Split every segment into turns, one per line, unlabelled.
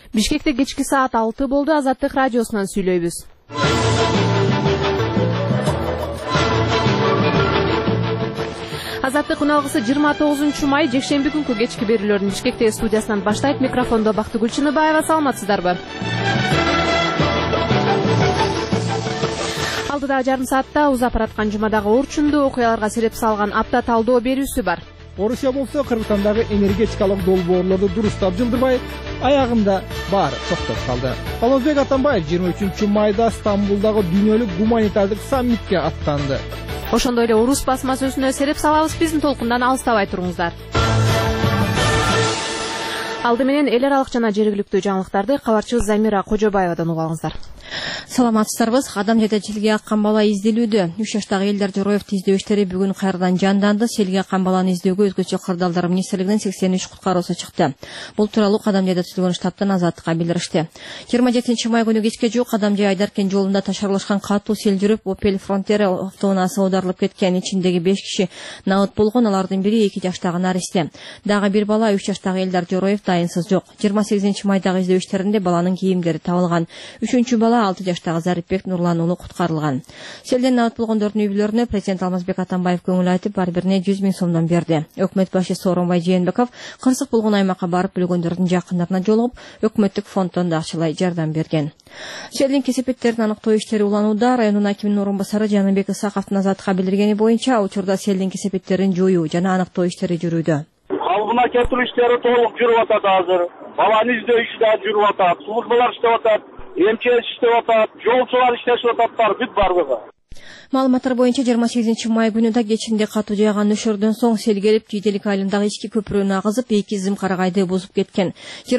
Бишкекте кечки саат 6 болду. Азаттык радиосунан сүйлөйбүз. Азаттык уналгысы 29 май жекшемби күнкү кечки берүүлөрдүн Бишкектеги студиясынан баштайт. Микрофондо Бактыгүл Чыныбаева. Саламатсыздарбы? Алдыда жарым саатта узап бараткан жумадагы орчундуу окуяларга себеп салган апта талдоо берүүсү бар.
Орусия болсо Кыргызстандагы энергетикалык долбоорлорду дурустап жылдырбай, аягында баары токтоп калды. Алмазбек Атамбаев 23 майда Стамбулдагы дүйнөлүк гуманитардык саммитке аттанды.
Ошондой эле Орус басмасөзүнө сереп салабыз, биздин толкундан алыстабай туруңуздар. Алды менен эл аралык жана жергиликтүү жаңылыктарды кабарчыбыз Замира Кожобаевадан угуп алыңыздар.
Саламатсыздарбы. Адам жада селге аккан бала изделүүдө. 3 жаштагы Элдар Жороевди издөө иштери бүгүн кайрадан жанданды. Селге аккан баланы издөөгө өзгөчө кырдаалдар министрлигинин 83 куткаруусу чыкты. Бул тууралуу Кадам жайда түзүлгөн штабтан Азаттыкка билдиришти. 27 май күнү кечке жуук Кадам жай Айдаркен жолунда ташарлашкан катуу сел жүрүп, Opel Frontera автоунаасы оодарылып кеткен. Ичиндеги 5 киши набыт болгон, алардын бири 2 жаштагы наристе. Дагы бир бала 3 жаштагы Элдар Жороев дайынсыз жок. 28 майдагы издөө иштеринде баланын кийимдери табылган. 3-чү бала 6 жаштагы Зарипбек Нурлан уулу куткарылган. Селден набыт болгондордун үй бүлөлөрүнө президент Алмазбек Атамбаев көңүл айтып, ар бирине 100 000 сомдон берди. Өкмөт башчысы Сооронбай Жээнбеков кырсык болгон аймакка барып билгөндөрдүн жакындарына жолугуп, өкмөттүк фонддон да акчалай жардам берген. Селдин кесепеттерин аныктоо иштери уланууда. Райондун акиминин орун басары Жаныбек Исаковдун Азаттыкка билдиргени боюнча, учурда селдин кесепеттерин жоюу жана аныктоо иштери жүрүүдө.
Калыбына келтирүү иштери толук жүрүп атат азыр. Баланы издөө иши да жүрүп атат. Службалар иштеп атат. МЧС иштеп атат, жолчулар иштешип ататтар, бүт барлыгы.
Маалыматтар боюнча 28 май күнү да кечинде катуу жааган нөшөрдөн соң сел келип Жийделик айылындагы ички көпүрөнү агызып, 2 зым карагайды бузуп кеткен.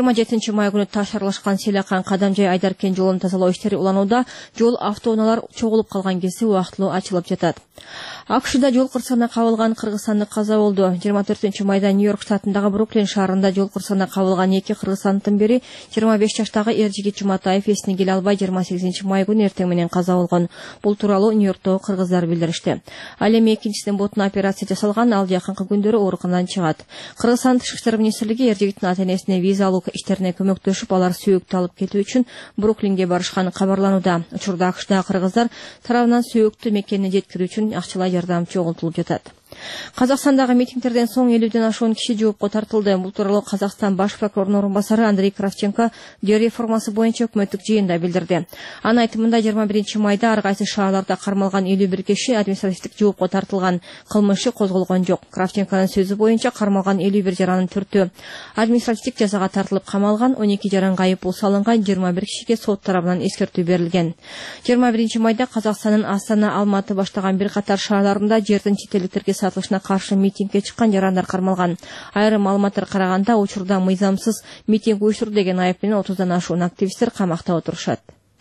27 май күнү таш аралашкан сел аккан Кадам жай Айдаркен жолун тазалоо иштери уланууда. Жол автоунаалар чогулуп калган кезде убактылуу ачылып жатат. АКШда жол кырсыгына кабылган кыргызстандык каза болду. 24 майда Нью-Йорк штатындагы Бруклин шаарында жол кырсыгына кабылган 2 кыргызстандын бири 25 жаштагы Эржигит Жуматаев эсине келе албай 28 май күнү эртең менен каза болгон. Бул тууралуу Нью-Йорктогу кыргыздар билдиришти. Ал эми экинчисинин ботуна операция жасалган, ал жакынкы күндөрү ооруканадан чыгат. Кыргызстан Тышкы иштер министрлиги Эржигиттин ата-энесине виза алуу иштерине көмөктөшүп, алар сөөктү алып кетүү үчүн Бруклинге барышканы кабарланууда. Учурда АКШдагы кыргыздар тарабынан сөөктү мекенине жеткирүү үчүн акчалай жардам чогултулуп жатат. Казакстандагы митингдерден соң 50ден ашуун киши жоопко тартылды. Бул тууралуу Казакстан баш прокурорунун орун басары Андрей Кравченко жер реформасы боюнча өкмөттүк жыйында билдирди. Анын айтымында 21 майда ар кайсы шаарларда кармалган 51 киши административдик жоопко тартылган, кылмышы козголгон жок. Кравченконун сөзү боюнча кармалган 51 жаранын 4-өө административдик жазага тартылып камалган, 12 жаранга айыппул салынган, 21 кишиге сот тарабынан эскертүү берилген. 21 майда Казакстандын Астана, Алматы баштаган бир катар шаарларында жердин чет элдиктерге сатылышына каршы митингге чыккан жарандар кармалган. Айрым маалыматтар караганда, учурда мыйзамсыз митинг уюштурду деген айып менен 30дан ашуун активисттер камакта отурушат.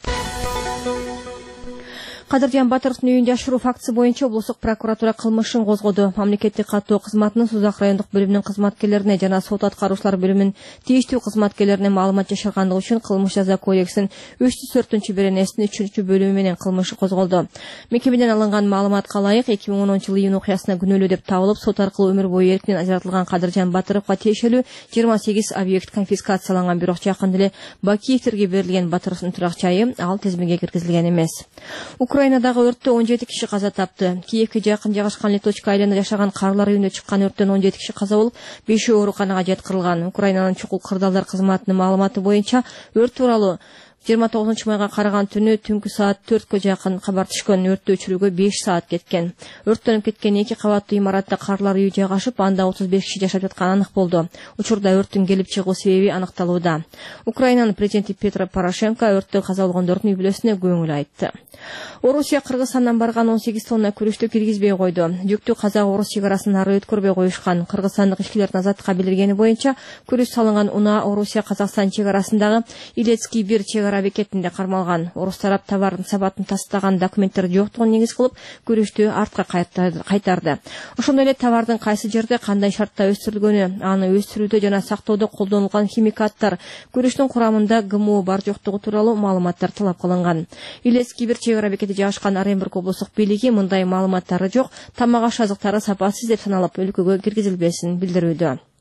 Кадыржан Батыровдун үйүн жашыруу фактысы боюнча облустук прокуратура кылмышын козгоду. Мамлекеттик каттоо кызматынын Сузак райондук бөлүмүнүн кызматкерлерине жана сот аткаруучулар бөлүмүнүн тийиштүү кызматкерлерине маалымат жашыргандыгы үчүн кылмыш жаза кодексинин 304-беренесинин 3-бөлүмү менен кылмышы козголду. Мекемеден алынган маалыматка ылайык 2010 июнь окуясына күнөөлүү деп табылып, сот аркылуу өмүр бою эрктен ажыратылган Кадыржан Батыровго тиешелүү 28 объект конфискацияланган, бирок жакында эле Бакиевтерге берилген Батыровдун турак жайы ал тизмеге киргизилген эмес. Украинадагы өрттө 17 киши каза тапты. Киевке жакын жайгашкан Леточка айылында жашаган карлар үйүнө чыккан өрттөн 17 киши каза болуп, 5-өө ооруканага жаткырылган. Украинанын чукул кырдаалдар кызматынын маалыматы боюнча өрт тууралуу 29 майга караган түнү түнкү саат 4кө жакын кабар түшкөн. Өрттү өчүрүүгө 5 саат кеткен. Өрттөнүп кеткен 2 кабаттуу имаратта карлар үйү жайгашып, анда 35 киши жашап жатканы анык болду. Учурда өрттүн келип чыгуу себеби аныкталууда. Украинанын президенти Петро Порошенко өрттө каза болгондордун үй бүлөсүнө көңүл айтты. Орусия Кыргызстандан барган 18 тонна күрүштү киргизбей койду. Жүктү Казак-Орус чек арасын ары өткөрбөй коюшкан. Кыргызстандык ишкерлердин Азаттыкка билдиргени боюнча, күрүш салынган унаа Орусия Казакстан чек арасындагы Илецкий 1 чек ара бекетинде кармалган. Орус тарап товардын сабатын тастаган документтер жоктугун негиз кылып, күрүштү артка кайтарды. Ошондой эле товардын кайсы жерде кандай шартта өстүрүлгөнү, аны өстүрүүдө жана сактоодо колдонулган химикаттар, күрүштүн курамында ГМО бар жоктугу тууралуу маалыматтар талап кылынган. Илецкий 1 чек ара бекети жайгашкан Оренбург облустук бийлиги мындай маалыматтары жок, тамак аш азыктары сапасыз деп саналып, өлкөгө киргизилбесин билдирүүдө.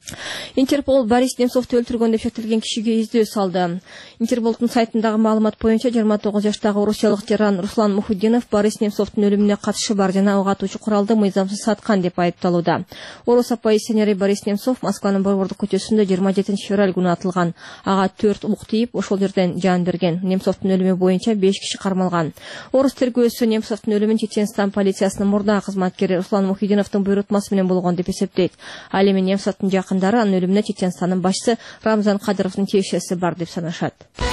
Интерпол Борис Немцовду өлтүргөн деп шектелген кишиге издөө салды. Интерполдун сайтындагы маалымат боюнча 29 жаштагы орусиялык жаран Руслан Мухуддинов Борис Немцовдун өлүмүнө катышы бар жана ага атуучу куралды мыйзамсыз саткан деп айыпталууда. Орус оппозиционери Борис Немцов Москванын Борбордук көчөсүндө 27 февраль күнү атылган. Ага 4 ук тийип, ошол жерден жан берген. Немцовдун өлүмү боюнча 5 киши кармалган. Орус тергөөсү Немцовдун өлүмүн Чеченстан полициясынын мурдагы кызматкери Руслан Мухуддиновдун буйрутмасы менен болгон деп эсептейт. Ал эми Немцовдун жакындары анын өлүмүнө Чеченстандын башчысы Рамзан Кадыровдун тиешеси бар деп санашат.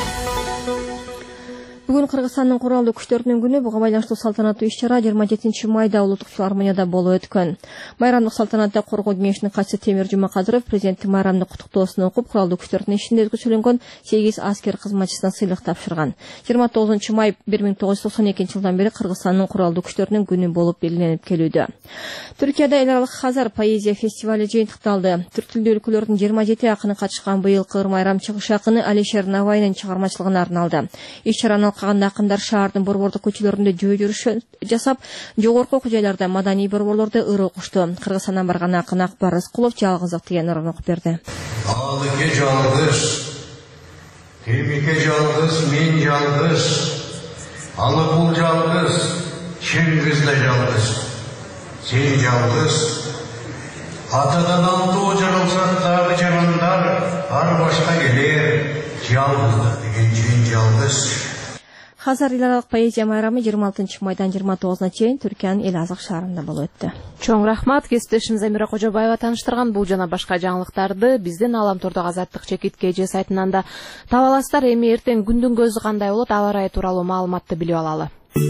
Бүгүн Кыргызстандын куралдуу күчтөрүнүн күнү. Буга байланыштуу салтанаттуу иш-чара 27 майда улуттук филармонияда болуп өткөн. Майрамдык салтанатта Коргоо кеңешинин катчысы Темир Жумакадыров президенттин майрамдык куттуктоосун окуп, куралдуу күчтөрдүн ишинде өзгөчөлөнгөн 8 аскер кызматчысына сыйлык тапшырган. 29 май 1992 жылдан бери Кыргызстандын куралдуу күчтөрүнүн күнү болуп белгиленип келүүдө. Түркияда эл аралык Хазар поэзия фестивали жыйынтыкталды. Түрк тилдүү өлкөлөрдүн 27 акыны катышкан быйылкы майрам чыгыш акыны Алишер Навайнын чыгармачылыгына арналды. Иш-чараны алкаганда акындар шаардын борбордук көчөлөрүндө жөө жүрүш жасап, жогорку окуу жайларда маданий борборлордо ыр окушту. Кыргызстандан барган акын Акбар Рыскулов жалгыздык деген ырын окуп берди.
Алыке жалгыз, Темике жалгыз, мен жалгыз, Алыкул жалгыз, Чеңгиз да жалгыз, сен жалгыз. Атадан алтоо жаралсак дагы жарандар, ар башка келер, жалгыздык деген жөн жалгыз.
Хазар эл аралык поэзия майрамы 26 майдан 29-на чейин Түркиянын Элазык шаарында болуп өттү.
Чоң рахмат, кесиптешим Замира Кожобаева тааныштырган бул жана башка жаңылыктарды биздин Аламтордогу Азаттык чекит KG сайтынан да таба аласыздар. Эми эртең күндүн көзү кандай болот, аба ырайы тууралуу маалыматты билип алалы.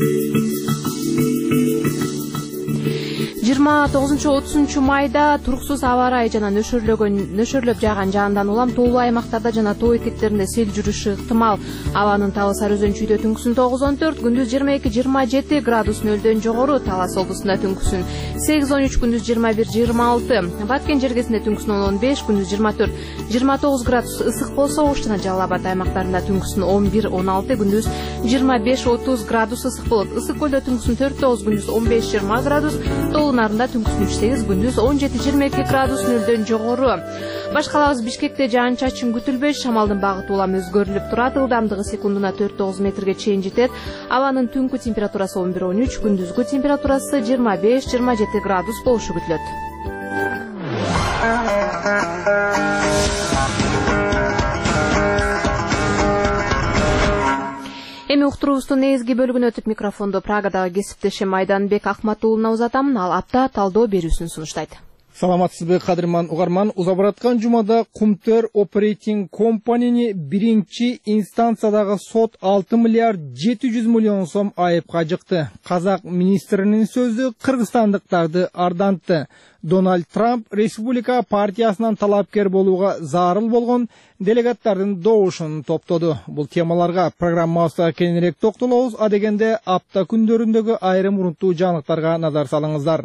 29-30 майда туруксуз аба ырайы жана нөшөрлөп жааган жаандан улам тоолуу аймактарда жана тоо этектеринде сел жүрүшү ыктымал. Абанын Талас өзөнчүйдө түнкүсүн 9-14, күндүз 22-27 градус нөлдөн жогору, Талас облусунда түнкүсүн 8-13, күндүз 21-26, Баткен жергесинде түнкүсүн 10-15, күндүз 24-29 градус ысык болсо, Ош жана Жалал Абад аймактарында түнкүсүн 11-16, күндүз 25-30 градус ысык болот. Ысык көлдө түнкүсүн 4-9, күндүз 15-20 градус, Нарында түнкүсүн 3-8, күндүз 17-22 градус нөлдөн жогору. Башкалабыз Бишкекте жаан-чачын күтүлбөйт, шамалдын багыты улам өзгөрүлүп турат, ылдамдыгы секундуна 4-9 метрге чейин жетет. Абанын түнкү температурасы 11-13, күндүзгү температурасы 25-27 градус болушу күтүлөт. Эми уктуруубуздун негизги бөлүгүнө өтүп микрофондо Прагадагы кесиптешим Айданбек Акматуулуна узатам. Ал апта талдоо берүүсүн сунуштайт.
Саламатсызбы, кадырман угарман. Уза бараткан жумада Кумтер Operating Company'ни биринчи инстанциядагы сот 6 миллиард 700 миллион сом айыпка жыкты. Казак министринин сөзү кыргызстандыктарды ардантты. Дональд Трамп Республика партиясынан талапкер болууга зарыл болгон делегаттардын добушун топтоду. Бул темаларга программабызда кеңирээк токтолобуз. А дегенде апта күндөрүндөгү айрым урунттуу жаңылыктарга назар салыңыздар.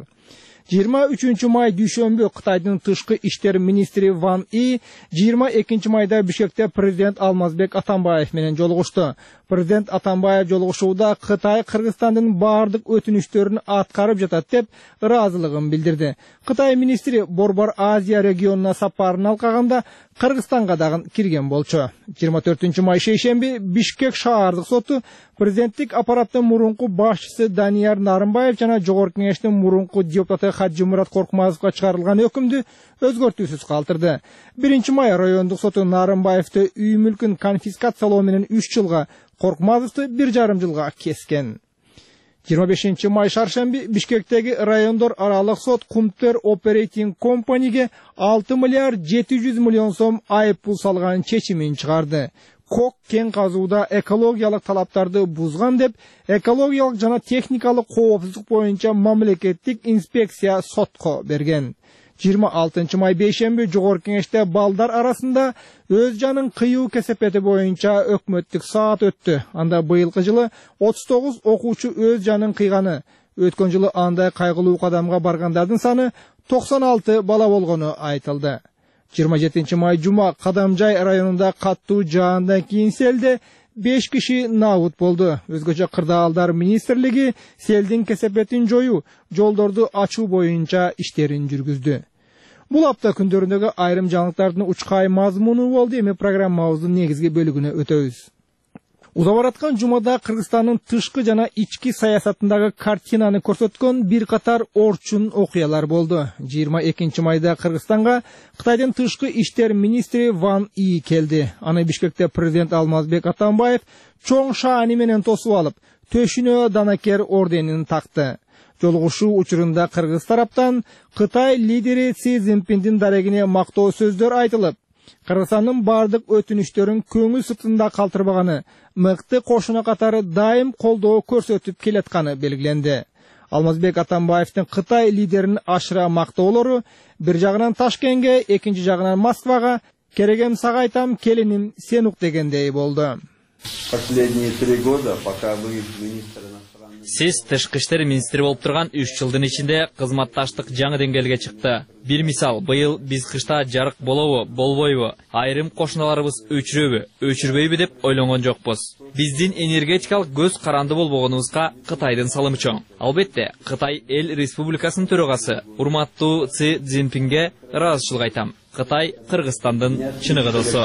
23 май дүйшөмбү Кытайдын тышкы иштер министри Ван И 22 майда Бишкекте президент Алмазбек Атамбаев менен жолугушту. Президент Атамбаев жолугушууда Кытай Кыргызстандын бардык өтүнүштөрүн аткарып жатат деп ыраазылыгын билдирди. Кытай министри Борбор Азия регионуна сапарын алкаганда Кыргызстанга дагы кирген болчу. 24 май шейшемби Бишкек шаардык соту президенттик аппараттын мурунку башчысы Данияр Нарымбаев жана жогорку кеңештин мурунку депутаты Хаджимурат Коркмазовго чыгарылган өкүмдү өзгөртүүсүз калтырды. 1 май райондук соту Нарымбаевди үй мүлкүн конфискациялоо менен 3 жылга, Коркмазовду 1,5 жылга кескен. 25 май шаршемби Бишкектеги райондор аралык сот Кумтер Operating Company'ге 6 миллиард 700 миллион сом айып пул салган чечимин чыгарды. Кок кен казууда экологиялык талаптарды бузган деп, экологиялык жана техникалык коопсуздук боюнча мамлекеттик инспекция сотко берген. 26 май бейшемби жогорку кеңеште балдар арасында өз жанын кыйуу кесепети боюнча өкмөттүк саат өттү. Анда быйылкы жылы 39 окуучу өз жанын кыйганы. Өткөн жылы андай кайгылуу кадамга баргандардын саны 96 бала болгону айтылды. 27 май жума Кадамжай районунда каттуу жаандан кийин селде 5 киши набут болду. Өзгөчө Кырдаалдар министрлиги селдин кесепетин жоюу, жолдорду ачуу боюнча иштерин жүргүздү. Бул апта күндөрүндөгү айрым жаңылыктардын учкай мазмуну болду. Эми программабыздын негизги бөлүгүнө өтөбүз. Узап бараткан жумада Кыргызстандын тышкы жана ички саясатындагы картинаны көрсөткөн бир катар орчун окуялар болду. 22 майда Кыргызстанга Кытайдын тышкы иштер министри Ван И келди. Аны Бишкекте президент Алмазбек Атамбаев чоң шаани менен тосуп алып, төшүнө данакер орденин такты. Жолугушуу учурунда Кыргыз тараптан Кытай лидери Си Цзиньпиндин дарегине мактоо сөздөр айтылып, Кыргызстандын бардык өтүнүчтөрүн көңүл сыртында калтырбаганы, мыкты кошуна катары дайым колдоо көрсөтүп келатканы белгиленди. Алмазбек Атамбаевдин Кытай лидерин ашыра мактоолору бир жагынан Ташкентке, экинчи жагынан Москвага «Керегем сага айтам, келиним сен ук» дегендей болду.
Последние 3 года, пока вы министр
Сиз тышкы иштер министри болуп турган 3 жылдын ичинде кызматташтык жаңы деңгээлге чыкты. Бир мисал, быйыл биз кышта жарык болобу, болбойбу, айрым кошуналарыбыз өчүрөбү, өчүрбөйбү деп ойлонгон жокпуз. Биздин энергетикалык көз каранды болбогонубузга Кытайдын салымы чоң. Албетте, Кытай эл республикасынын төрагасы урматтуу Си Цзиньпинге ыраазычылык айтам. Кытай Кыргызстандын чыныгы досу.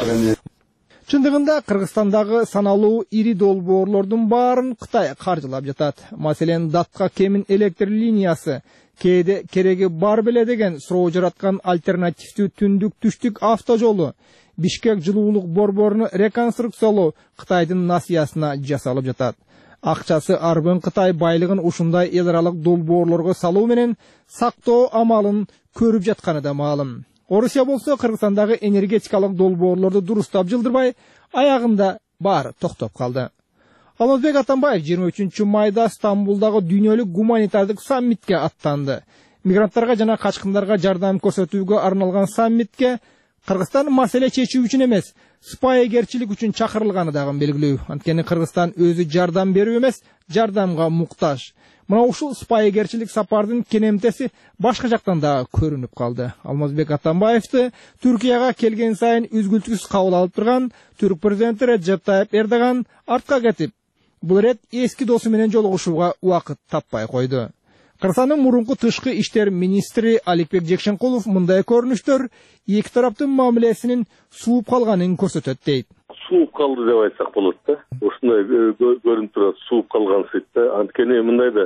Чындыгында Кыргызстандагы саналуу ири долбоорлордун баарын Кытай каржылап жатат. Маселен, Датка Кемин электр линиясы, кээде кереги бар беле деген суроо жараткан альтернативдүү түндүк-түштүк автожолу, Бишкек жылуулук борборун реконструкциялоо Кытайдын насыясына жасалып жатат. Акчасы арбын Кытай байлыгын ушундай эл аралык долбоорлорго салуу менен сактоо амалын көрүп жатканы да маалым. Орусия болсо Кыргызстандагы энергетикалык долбоорлорду дурустап жылдырбай, аягында баары токтоп калды. Алмазбек Атамбаев 23 майда Стамбулдагы дүйнөлүк гуманитардык саммитке аттанды. Мигранттарга жана качкындарга жардам көрсөтүүгө арналган саммитке Кыргызстан маселе чечүү үчүн эмес, сыпайыгерчилик үчүн чакырылганы дагы белгилүү. Анткени Кыргызстан өзү жардам берүү эмес, жардамга муктаж. Мына ушул сыпайыгерчилик сапардын кенемтеси башка жактан да көрүнүп калды. Алмазбек Атамбаевди Түркияга келген сайын үзгүлтүксүз кабыл алып турган түрк президенти Реджеп Тайип Эрдоган артка кетип, бул рет эски досу менен жолугушууга убакыт таппай койду. Кыргызстандын мурунку тышкы иштер министри Аликбек Жекшенкулов мындай көрүнүштөр эки тараптын мамилесинин сууп калганын көрсөтөт дейт.
Сууп калды деп айтсак болот да. Ушундай көрүнүп турат, сууп калган сыйт да. Анткени мындай да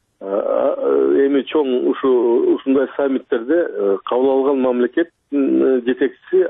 эми чоң ушундай саммиттерде кабыл алган мамлекеттин жетекчиси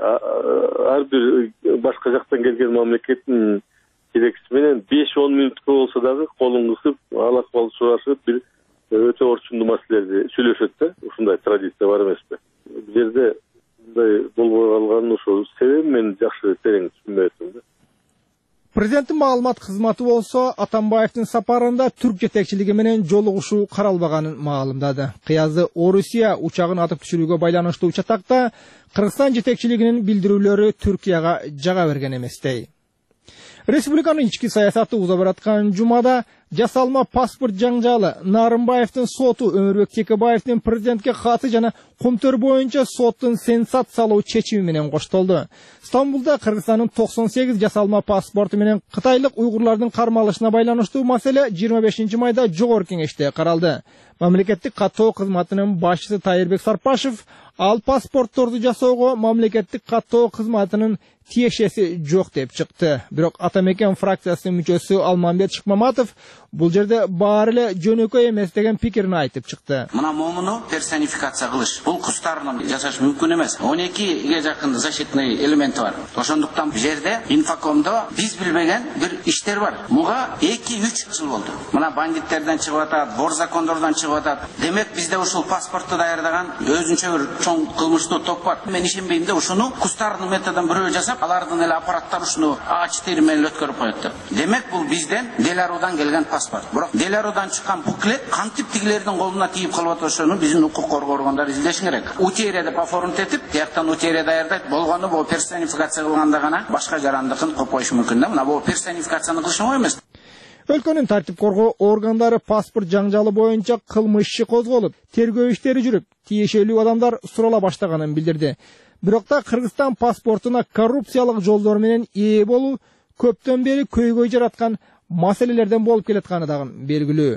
ар бир башка жактан келген мамлекеттин жетекчиси менен 5-10 мүнөткө болсо дагы колун кысып, ал-акыбалды сурашып, бир өтө орчундуу маселелерди сүйлөшөт да. Ушундай традиция бар эмеспи? Бул жерде мындай болбой калганын ошол себебин мен жакшы терең түшүнбөй атам да.
Президенттин маалымат кызматы болсо Атамбаевдин сапарында түрк жетекчилиги менен жолугушуу каралбаганын маалымдады. Кыязды Орусия учагын атып түшүрүүгө байланыштуу чатакта Кыргызстан жетекчилигинин билдирүүлөрү Түркияга жага берген эместей. Республиканын ички саясаты узап бараткан жумада жасалма паспорт жаңжалы, Нарымбаевдин соту, Өмүрбек Текебаевдин президентке хаты жана Кумтөр боюнча соттун сенсациялуу чечими менен коштолду. Стамбулда Кыргызстандын 98 жасалма паспорту менен кытайлык уйгурлардын кармалышына байланыштуу маселе 25 майда жогорку кеңеште каралды. Мамлекеттик каттоо кызматынын башчысы Тайырбек Сарпашев ал паспортторду жасоого мамлекеттик каттоо кызматынын тиешеси жок деп чыкты. Бирок Атамекен фракциясынын мүчөсү Алмамбет Шыкмаматов бул жерде баары эле жөнөкөй эмес деген пикирин айтып чыкты.
Мына момуну персонификация кылыш. Бул кустарынан жасаш мүмкүн эмес. 12ге жакын защитный элементи бар. Ошондуктан бул жерде инфокомдо биз билбеген бир иштер бар. Буга 2-3 жыл болду. Мына бандиттерден чыгып атат, бор закондордон чыгып атат. Демек бизде ушул паспортду даярдаган өзүнчө бир чоң кылмыштуу топ бар. Мен ишенбейм да ушуну кустардын методун бирөө жасап, алардын эле аппараттары ушуну ач тери менен өткөрүп коет деп. Демек бул бизден Деларудан келген паспорт. Бирок Деларудан чыккан буклет кантип тигилердин колуна тийип калып атышын биздин укук коргоо органдары изилдеш керек. Утерия деп оформить этип, тияктан утерия даярдайт. Болгону бул персонификация кылганда гана башка жарандыкын коюп коюшу мүмкүн да. Мына бул персонификацияны кылышы оңой эмес.
Өлкөнүн тартип коргоо органдары паспорт жаңжалы боюнча кылмыш иши козголуп, тергөө иштери жүрүп, тиешелүү адамдар сурала баштаганын билдирди. Бирок да Кыргызстан паспортуна коррупциялык жолдор менен ээ болуу көптөн бери көйгөй жараткан маселелерден болуп келатканы дагы белгилүү.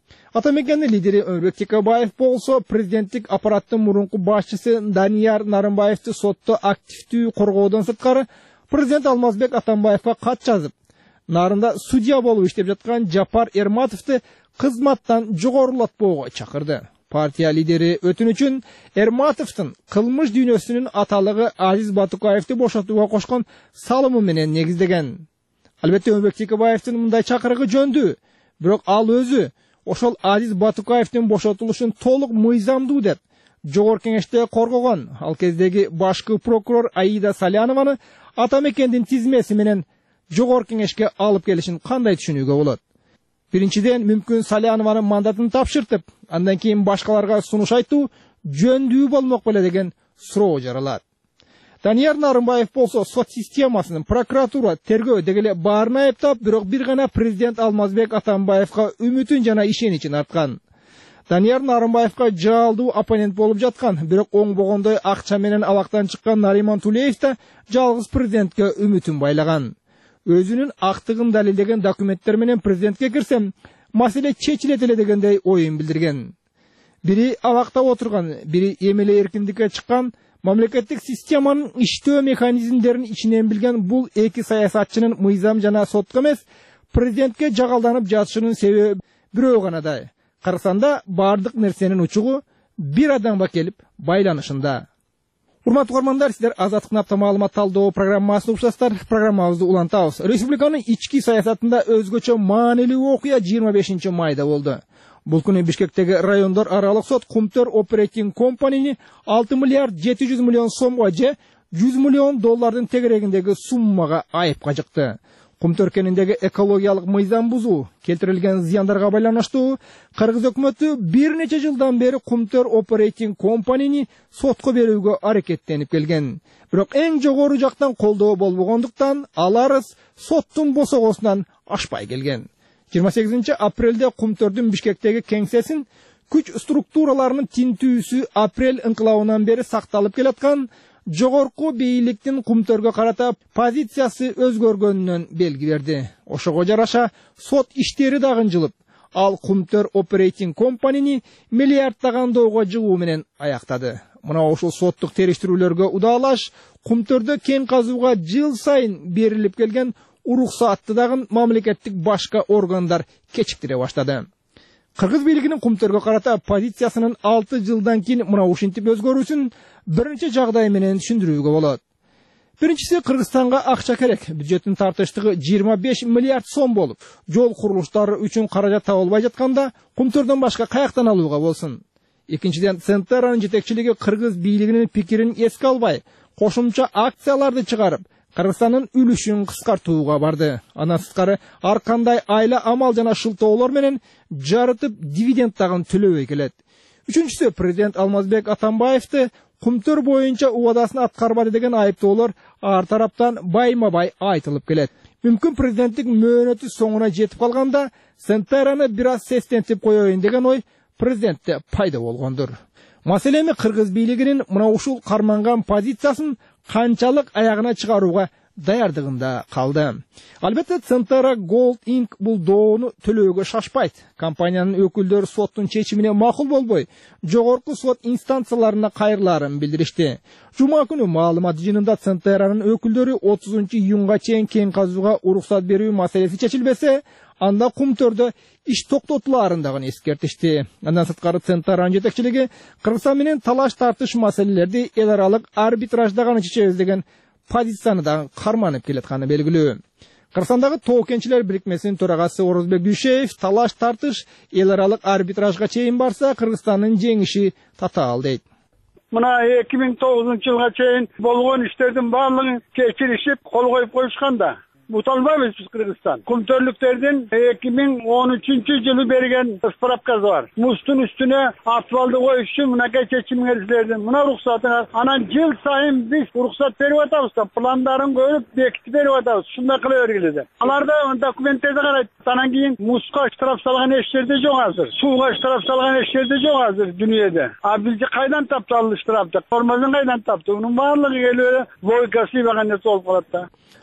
Атамекенин лидери Өмүрбек Текебаев болсо президенттик аппараттын мурунку башчысы Данияр Нарымбаевди сотто активдүү коргоодон сырткары президент Алмазбек Атамбаевга кат жазып, нарында судья болуп иштеп жаткан Жапар Эрматовду кызматтан жогорулатпоого чакырды. Партия лидери өтүнүчүн Эрматовдун кылмыш дүйнөсүнүн аталыгы Азиз Батукаевди бошотууга кошкон салымы менен негиздеген. Албетте Өмүрбек Текебаевдин мындай чакырыгы жөндүү, бирок ал өзү ошол Азиз Батукаевдин бошотулушун толук мыйзамдуу деп жогорку кеңеште коргогон. Ал кездеги башкы прокурор Аида Салянованы Атамекендин тизмеси менен жогорку кеңешке алып келишин кандай түшүнүүгө болот? Биринчиден, мүмкүн Салянованын мандатын тапшыртып, андан кийин башкаларга сунуш айтуу жөндүү болмок беле деген суроо жаралат. Данияр Нарымбаев болсо сот системасынын прокуратура тергөө дегеле баарын айыптап, бирок бир гана президент Алмазбек Атамбаевга үмүтүн жана ишеничин арткан. Данияр Нарымбаевга жаалдуу оппонент болуп жаткан, бирок оңбогондой акча менен абактан чыккан Нариман Тулеев да жалгыз президентке үмүтүн байлаган. Өзүнүн актыгын далилдеген документтер менен президентке кирсем, маселе чечилет эле дегендей оюн билдирген. Бири абакта отурган, бири эмеле эркиндикке чыккан, мамлекеттик системанын иштөө механизмдерин ичинен билген бул эки саясатчынын мыйзам жана сотко эмес, президентке жагалданып жатышынын себеби бирөө гана да. Карасанда бардык нерсенин учугу бир адамга келип байланышында. Урматтуу көрөрмандар, сиздер Азаттыктын апта маалымат талдоо программасын угушасыздар. Программабызды улантабыз. Республиканын ички саясатында өзгөчө маанилүү окуя 25 майда болду. Бул күнү Бишкектеги райондор аралык сот Кумтөр Operating Company'ни 6 миллиард 700 миллион сомго же 100 миллион доллардын тегерегиндеги суммага айыпка жыкты. Кумтөр кениндеги экологиялык мыйзам бузуу, келтирилген зыяндарга байланыштуу Кыргыз өкмөтү бир нече жылдан бери Кумтөр Operating Company'ни сотко берүүгө аракеттенип келген. Бирок эң жогору жактан колдоо болбогондуктан ал арыз соттун босогосунан ашпай келген. 28 апрелде Кумтөрдүн Бишкектеги кеңсесин күч структураларынын тинтүүсү апрель инкылабынан бери сакталып келаткан жогорку бийликтин Кумтөргө карата позициясы өзгөргөнүнөн белги берди. Ошого жараша сот иштери дагы жылып, ал Кумтөр Operating Company'ни миллиарддаган долларга жыгуу менен аяктады. Мына ошол соттук териштирүүлөргө удаалаш Кумтөрдө кен казууга жыл сайын берилип келген уруксаатты дагы мамлекеттик башка органдар кечиктире баштады. Кыргыз бийлигинин Кумтөргө карата позициясынын 6 жылдан кийин мына ушинтип өзгөрүүсүн биринчи жагдай менен түшүндүрүүгө болот. Биринчиси, Кыргызстанга акча керек. Бюджеттин тартыштыгы 25 миллиард сом болуп, жол курулуштары үчүн каражат табылбай жатканда Кумтөрдөн башка каяктан алууга болсун? Экинчиден, Центеранын жетекчилиги Кыргыз бийлигинин пикирин эске албай, кошумча акцияларды чыгарып, Кыргызстандын үлүшүн кыскартууга барды. Андан сырткары ар кандай айла амал жана шылтоолор менен жарытып дивиденд дагы төлөбөй келет. Үчүнчүсү, президент Алмазбек Атамбаевди Кумтөр боюнча убадасын аткарбады деген айыптоолор ар тараптан байма-бай айтылып келет. Мүмкүн президенттик мөөнөтү соңуна жетип калганда Центераны бир аз сестентип коеюн деген ой президентте пайда болгондур. Маселе эми Кыргыз бийлигинин мына ушул карманган позициясын канчалык аягына чыгарууга даярдыгында калды. Албетте Центера Gold Inc. бул доону төлөөгө шашпайт. Компаниянын өкүлдөрү соттун чечимине макул болбой, жогорку сот инстанцияларына кайрыларын билдиришти. Жума күнү маалымат жыйынында Центеранын өкүлдөрү 30-июнга чейин кен казууга уруксат берүү маселеси чечилбесе, анда Кумтөрдө иш токтотуларын дагы эскертишти. Андан сырткары Центеранын жетекчилиги Кыргызстан менен талаш тартыш маселелерди эл аралык арбитражда гана чечебиз деген позицияны да карманып келатканы белгилүү. Кыргызстандагы тоо кенчилер бирикмесинин төрагасы Орозбек Дүйшеев талаш тартыш эл аралык арбитражга чейин барса Кыргызстандын жеңиши татаал дейт.
Мына 2009-жылга чейин болгон иштердин баардыгын кечиришип кол коюп коюшканда буталбайбыз биз Кыргызстан. Кумтөрлүктөрдүн 2013-жылы берген справкасы бар. Мустун үстүнө асфальты коюш үчүн мынакей чечимгерчилердин мына уруксатыңар. Анан жыл сайын биз уруксат берип атабыз да, пландарын көрүп бекитип берип атабыз. Шундай кыла бергиле деп. Аларда документтерди карайт. Анан кийин муска штраф салган эштерде жок азыр. Сууга штраф салган эштерде жок азыр дүйнөдө. А бизди кайдан тапты ал штрафты? Формасын кайдан тапты? Унун баардыгы келип логикасы баган нерсе болуп калат да.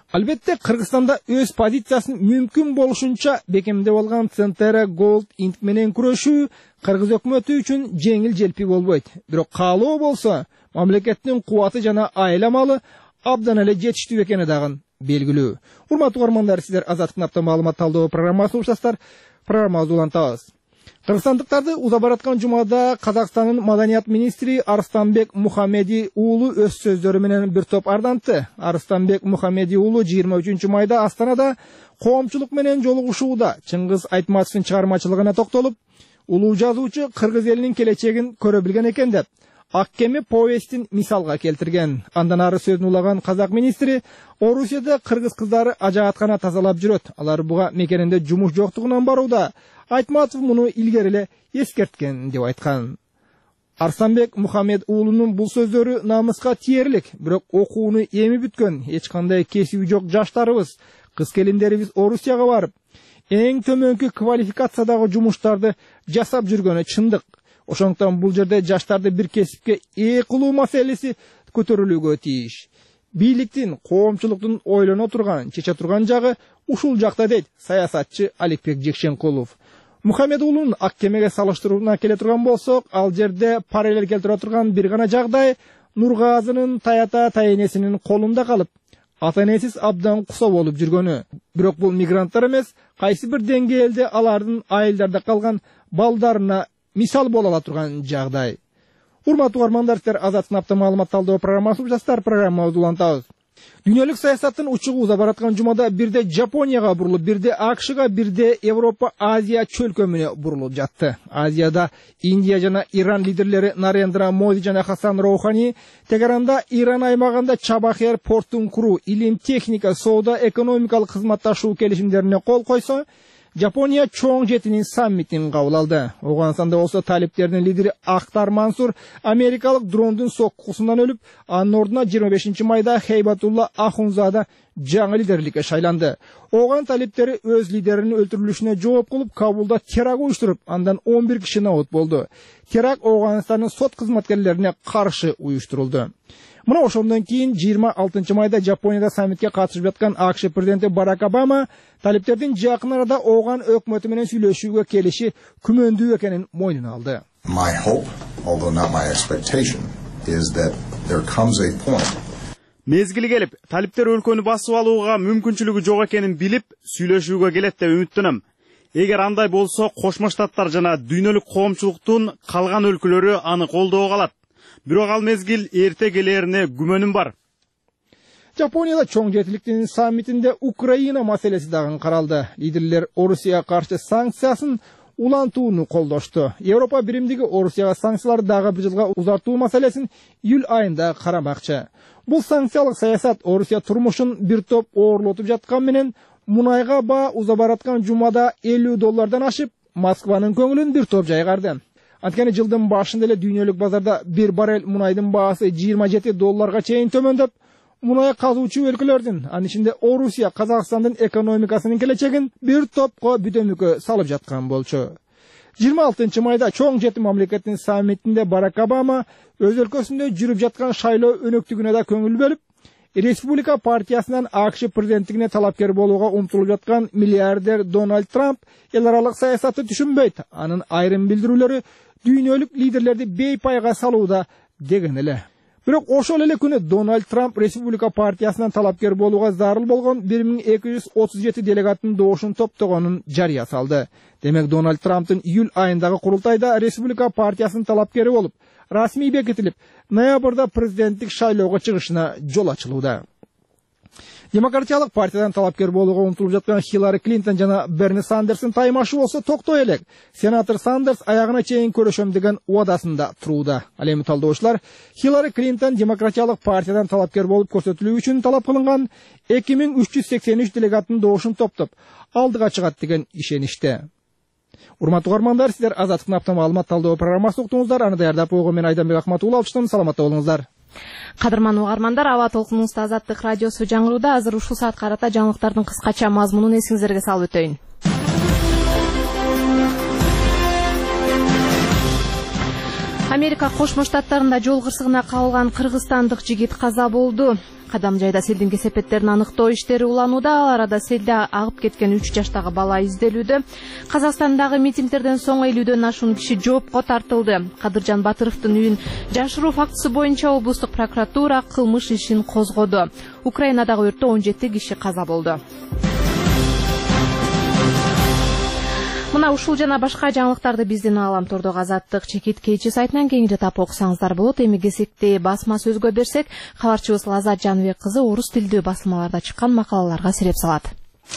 Албетте, Кыргызстанда өз позициясын мүмкүн болушунча бекемдеп алган Центера Голд Инк менен күрөшүү Кыргыз өкмөтү үчүн жеңил желпи болбойт. Бирок каалоо болсо, мамлекеттин кубаты жана айламалы абдан эле жетиштүү экени дагы белгилүү. Урматтуу угармандар, сиздер Азаттык апта маалымат талдоо программасын угушасыздар. Программабызды улантабыз. Кыргызстандыктарды уза бараткан жумада Казакстандын маданият министри Арыстанбек Мухамеди уулу өз сөздөрү менен бир топ ардантты. Арыстанбек Мухамеди уулу 23 майда Астанада коомчулук менен жолугушууда Чыңгыз Айтматовдун чыгармачылыгына токтолуп, улуу жазуучу кыргыз элинин келечегин көрө билген экен деп, Ак кеме повестин мисалга келтирген. Андан ары сөзүн улаган казак министри Орусияда кыргыз кыздары ажааткана тазалап жүрөт. Алар буга мекенинде жумуш жоктугунан барууда. Айтматов муну илгери эле эскерткен деп айткан. Арыстанбек Мухамед уулунун бул сөздөрү намыска тиерлик, бирок окууну эми бүткөн, эч кандай кесиби жок жаштарыбыз, кыз келиндерибиз Орусияга барып, эң төмөнкү квалификациядагы жумуштарды жасап жүргөнү чындык. Ошондуктан бул жерде жаштарды бир кесипке ээ кылуу маселеси көтөрүлүүгө тийиш. Бийликтин, коомчулуктун ойлоно турган, чече турган жагы ушул жакта дейт саясатчы Аликбек Жекшенкулов. Мухамед уулунун Ак кемеге салыштырууна келе турган болсок, ал жерде параллель келтире турган бир гана жагдай Нургазынын тайенесинин колунда калып, ата-энесиз абдан кусо болуп жүргөнү. Бирок бул мигранттар эмес, кайсы бир деңгээлде алардын айылдарда калган балдарына мисал боло ала турган жагдай. Урматтуу угармандар, сиздер Азаттык апта маалымат талдоо программасын угушасыздар. Программабызды улантабыз. Дүйнөлүк саясаттын учугу уза бараткан жумада бирде Жапонияга бурулуп, бирде АКШга, бирде Европа, Азия чөлкөмүнө бурулуп жатты. Азияда Индия жана Иран лидерлери Нарендра Моди жана Хасан Роухани Тегеранда Иран аймагында Чабахер портун куруу, илим, техника, соода, экономикалык кызматташуу келишимдерине кол койсо, Жапония чоң жетинин саммитин кабыл алды. Оганстанда болсо талиптердин лидери Ахтар Мансур америкалык дрондун соккусунан өлүп, анын ордуна 25 майда Хейбатулла Ахунзада жаңы лидерликке шайланды. Оган талиптери өз лидеринин өлтүрүлүшүнө жооп кылып, Кабулда теракт уюштуруп, андан 11 киши набут болду. Теракт Оганстандын сот кызматкерлерине каршы уюштурулду. Мына ошондон кийин 26 майда Жапонияда саммитке катышып жаткан АКШ президенти Барак Обама талиптердин жакын арада Оган өкмөтү менен сүйлөшүүгө келиши күмөндүү экенин мойнуна алды.
My hope, although not my expectation, is that there comes a point.
Мезгили келип, талиптер өлкөнү басып алууга мүмкүнчүлүгү жок экенин билип, сүйлөшүүгө келет деп үмүттөнөм. Эгер андай болсо, Кошмо Штаттар жана дүйнөлүк коомчулуктун калган өлкөлөрү аны колдоого калат. Бирок ал мезгил эрте келерине күмөнүм бар.
Жапонияда чоң жетиликтин саммитинде Украина маселеси дагы каралды. Лидерлер Орусияга каршы санкциясын улантууну колдошту. Европа биримдиги Орусияга санкцияларды дагы бир жылга узартуу маселесин июль айында карамакчы. Бул санкциялык саясат Орусия турмушун бир топ оорлотуп жаткан менен мунайга баа уза бараткан жумада $50 ашып, Москванын көңүлүн бир топ жайгарды. Анткени жылдын башында эле дүйнөлүк базарда bir баррель мунайдын баасы $27 чейин төмөндөп, мунай казуучу өлкөлөрдүн, анын ичинде Орусия, Казакстандын экономикасынын келечегин бир топко бүдөмүккө салып жаткан болчу. 26 майда чоң жети мамлекеттин саммитинде Барак Обама өз өлкөсүндө жүрүп жаткан шайлоо өнөктүгүнө да көңүл бөлүп, Республика партиясынан АКШ президенттигине талапкер болууга умтулуп жаткан миллиардер Дональд Трамп эл аралык саясатты түшүнбөйт. Анын айрым билдирүүлөрү дүйнөлүк лидерлерди бейпайга салууда деген эле. Бирок ошол эле күнү Дональд Трамп Республика партиясынан талапкер болууга зарыл болгон 1237 делегаттын добушун топтогонун жарыя салды. Демек Дональд Трамптын июль айындагы курултайда Республика партиясынын талапкери болуп, расмий бекитилип, ноябрда президенттик шайлоого чыгышына жол ачылууда. Демократиялык партиядан талапкер болууга умтулуп жаткан Хиллари Клинтон жана Берни Сандерстин таймашы болсо токтой элек. Сенатор Сандерс аягына чейин көрөшөм деген убадасында турууда. Ал эми талдоочулар Хиллари Клинтон демократиялык партиядан талапкер болуп көрсөтүлүү үчүн талап кылынган 2383 делегаттын добушун топтоп алдыга чыгат деген ишениште. Урматтуу угармандар, сиздер Азаттык апта маалымат талдоо программасын уктуңуздар. Аны даярдап койгон мен Айданбек Ахматулла алыштым. Саламатта болуңуздар.
Кадырман угармандар, аба толкунубузда Азаттык радиосу жаңырууда. Азыр ушул саат карата жаңылыктардын кыскача мазмунун эсиңиздерге салып өтөйүн. Америка Кошмо Штаттарында жол кырсыгына кабылган кыргызстандык жигит каза болду. Кадам жайда селдин кесепеттерин аныктоо иштери уланууда. Ал арада селде агып кеткен 3 жаштагы бала изделүүдө. Казакстандагы митингдерден соң 50дөн ашуун киши жоопко тартылды. Кадыржан Батыровдун үйүн жашыруу фактысы боюнча облустук прокуратура кылмыш ишин козгоду. Украинадагы өрттө 17 киши каза болду. Мына ушул жана башка жаңылыктарды биздин Ааламтордогу Азаттык чекиткейчи сайтынан кеңири тап окусаңыздар болот. Эми кезекти басма сөзгө берсек, кабарчыбыз Лазат Жаныбек кызы орус тилдүү басылмаларда чыккан макалаларга сереп салат.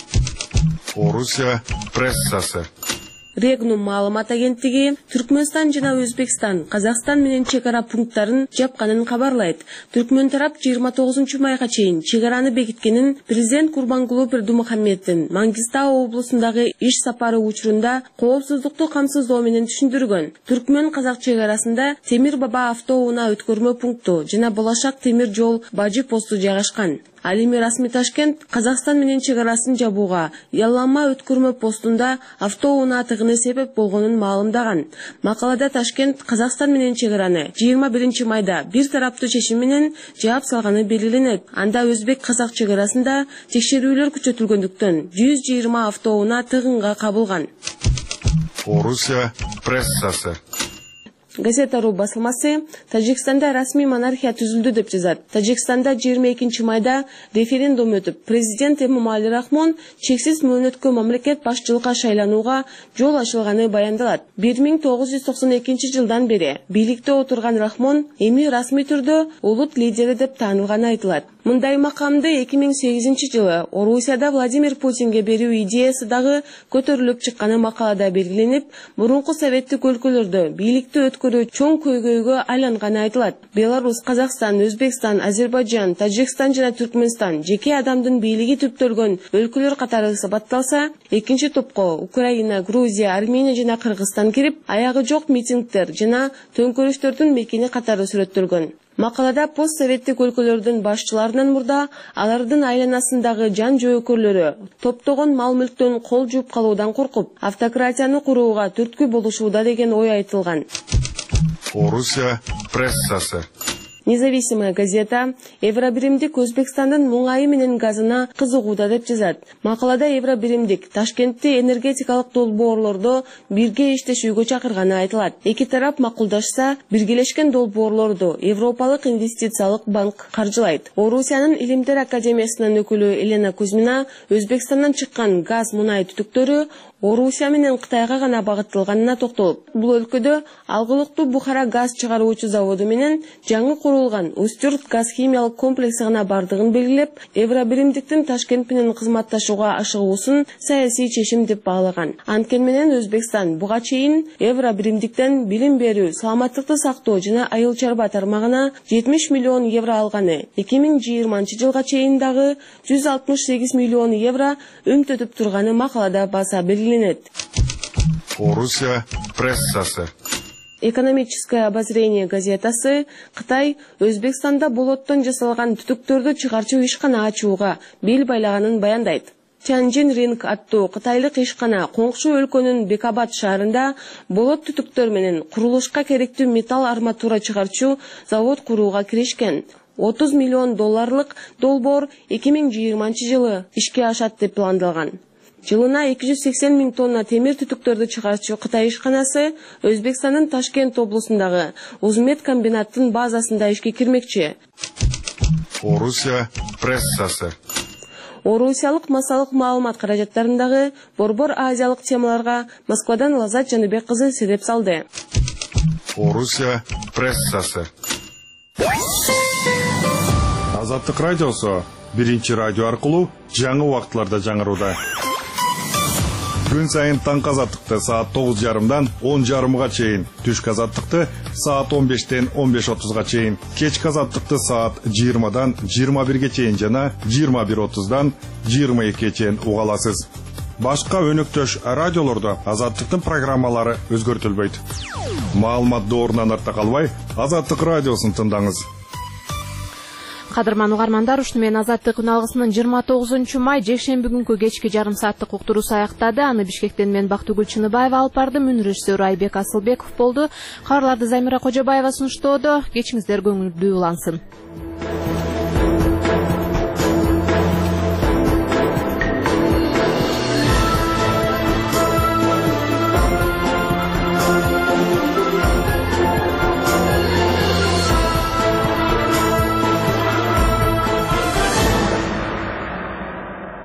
Орусия прессасы.
Регнум маалымат агенттиги Түркмөнстан жана Өзбекстан Казакстан менен чек ара пункттарын жапканын кабарлайт. Түркмөн тарап 29-майга чейин чек араны бекиткенин президент Курбангулы Бердымухаммеддин Мангистау облусундагы иш сапары учурунда коопсуздукту камсыздоо менен түшүндүргөн. Түркмөн казак чек арасында Темир Баба автоунаа өткөрмө пункту жана Болашак темир жол бажы посту жайгашкан. Ал эми расмий Ташкент Казакстан менен чек арасын жабууга Яллама өткөрмө постунда автоунаа тыгыны себеп болгонун маалымдаган. Макалада Ташкент Казакстан менен чек араны 21-майда бир тараптуу чечим менен жаап салганы белгиленет. Анда Өзбек-Казак чек арасында текшерүүлөр күчөтүлгөндүктөн 120 автоунаа тыгынга кабылган.
Орусия прессасы.
Газета.ру басылмасы Тажикстанда расмий монархия түзүлдү деп жазат. Тажикстанда 22-майда референдум өтүп, президент Эмомали Рахмон чексиз мөөнөткө мамлекет башчылыкка шайланууга жол ачылганы баяндалат. 1992 жылдан бери бийликте отурган Рахмон эми расмий түрдө улут лидери деп таанылганы айтылат. Мындай макамды 2008 жылы Орусияда Владимир Путинге берүү идеясы дагы көтөрүлүп чыкканы макалада белгиленип, мурунку советтик өлкөлөрдө бийликти өткөрүү чоң көйгөйгө айланганы айтылат. Беларусь, Казакстан, Өзбекстан, Азербайжан, Тажикстан жана Түркмөнстан жеке адамдын бийлиги түптөлгөн өлкөлөр катары сапатталса, экинчи топко Украина, Грузия, Армения жана Кыргызстан кирип, аягы жок митингдер жана төңкөрүштөрдүн мекени катары сүрөттөлгөн. Макалада постсоветтик өлкөлөрдүн башчыларынан мурда алардын айланасындагы жан жөөкөрлөрү топтогон мал-мүлктөн кол жууп калуудан коркуп, автократияны курууга түрткү болушууда деген ой айтылган.
Орусия прессасы.
Независимая газета Евробиримдик Өзбекстандын муңайы менен газына кызыгууда деп жазат. Макалада Евробиримдик Ташкентти энергетикалык долбоорлордо бирге иштешүүгө чакырганы айтылат. Эки тарап макулдашса, биргелешкен долбоорлорду Европалык инвестициялык банк каржылайт. Орусиянын Илимдер академиясынын өкүлү Елена Кузьмина Өзбекстандан чыккан газ мунай түтүктөрү Орусия менен Кытайга гана багытталганына токтолуп, бул өлкөдө алгылыктуу Бухара газ чыгаруучу заводу менен жаңы курулган Устюрт газ химиялык комплекси гана бардыгын белгилеп, Евробиримдиктин Ташкент менен кызматташууга ашыгуусун саясий чечим деп баалаган. Анткени менен Өзбекстан буга чейин Евробиримдиктен билим берүү, саламаттыкты сактоо жана айыл чарба тармагына 70 миллион евро алганы, 2020 жылга чейин дагы 168 миллион евро үмүттөтүп турганы макалада баса белгиленет.
Орусия прессасы.
Экономическое обозрение газетасы Кытай Өзбекстанда болоттон жасалган түтүктөрдү чыгарчу ишкана ачууга бел байлаганын баяндайт. Tianjin Ring аттуу кытайлык ишкана коңшу өлкөнүн Бекабад шаарында болот түтүктөр менен курулушка керектүү металл арматура чыгарчу завод курууга киришкен. 30 миллион долларлык долбоор 2020 жылы ишке ашат деп пландалган. Жылына 280 миң тонна темир түтүктөрдү чыгарчу Кытай ишканасы Өзбекстандын Ташкент облусундагы Узмет комбинаттын базасында ишке кирмекчи.
Орусия прессасы.
Орусиялык массалык маалымат каражаттарындагы борбор азиялык темаларга Москвадан Лазат Жаныбек кызы сереп салды.
Орусия прессасы. Азаттык радиосу биринчи радио аркылуу жаңы убакытларда жаңырууда. Күн сайын таңкы азаттыкты саат 9:30-дан 10:30-га чейин, түшкү азаттыкты саат 15-тен 15:30-га чейин, кечки азаттыкты саат 20-дан 21-ге чейин жана 21:30-дан 22-ге чейин уга аласыз. Башка өнөктөш радиолордо азаттыктын программалары өзгөртүлбөйт. Маалымат доорунан артта калбай, Азаттык радиосун тыңдаңыз.
Кадырман угармандар, ушуну менен Азаттык күн алгысынын 29-май жекшемби күнкү кечки жарым сааттык уктуруусу аяктады. Аны Бишкектен мен Бактыгүл Чыныбаева алып бардым. Үн режиссеру Айбек Асылбеков болду. Кабарларды Замира Кожобаева сунуштоодо. Кечиңиздер көңүлдүү улансын.